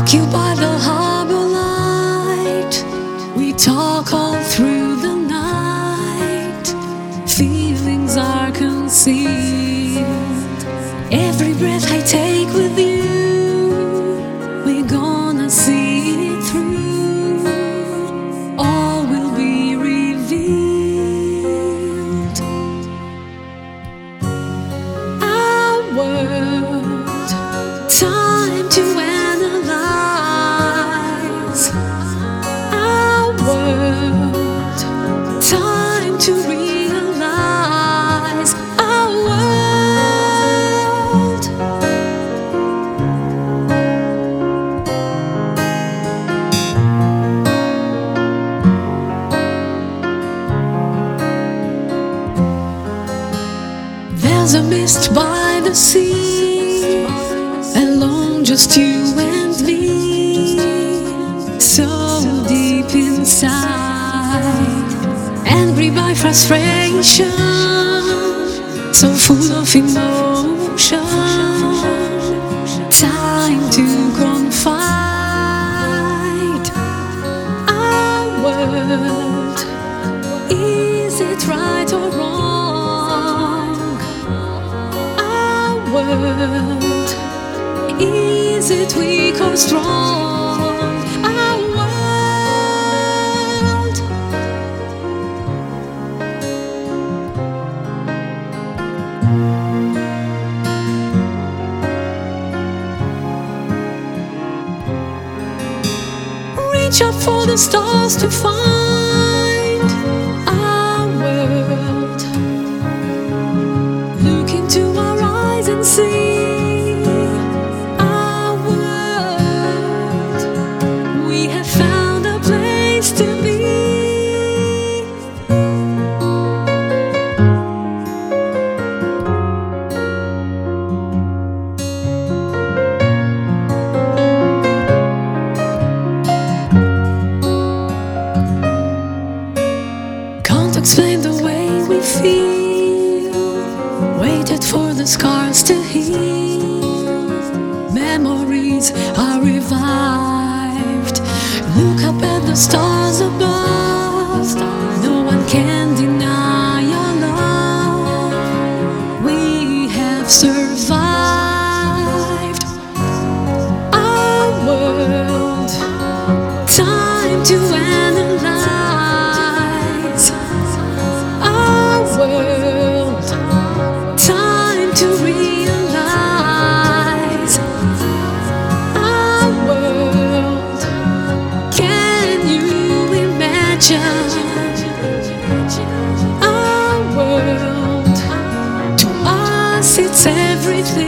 Took you by the harbor light. We talk all through the night. Feelings are concealed. Every breath I take with you, we're gonna see it through. All will be revealed. Our world, time to analyze. Our world, time to realize. Our world. There's a mist by the sea, alone just you and me, so deep inside, angry by frustration, so full of emotion. Time to confide. Our world, is it right or wrong? Our world, is it weak or strong? Our world. Reach out for the stars to find our world. Look into our eyes and see our world. We have found a place to be. Can't explain the way we feel. Waited for the scars to heal. Memories are revived. Look up at the stars above. No one can deny your love. We have survived. Our world, time to analyze. Our world, time to realize. Our world, can you imagine? Our world, to us it's everything.